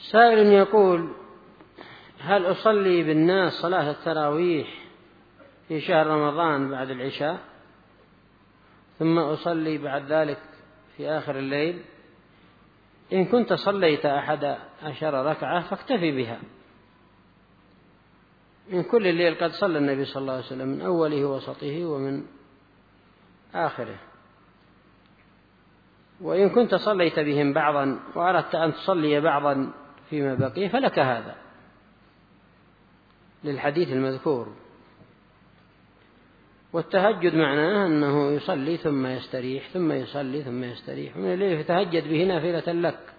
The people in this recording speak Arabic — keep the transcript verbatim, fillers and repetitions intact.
سائل يقول: هل أصلي بالناس صلاة التراويح في شهر رمضان بعد العشاء ثم أصلي بعد ذلك في آخر الليل؟ إن كنت صليت أحد عشر ركعة فاكتفي بها، من كل الليل قد صلى النبي صلى الله عليه وسلم من أوله وسطه ومن آخره. وإن كنت صليت بهم بعضا وأردت أن تصلي بعضا فيما بقي فلك هذا للحديث المذكور. والتهجد معناه أنه يصلي ثم يستريح ثم يصلي ثم يستريح من الليل، فتهجد به نافلة لك.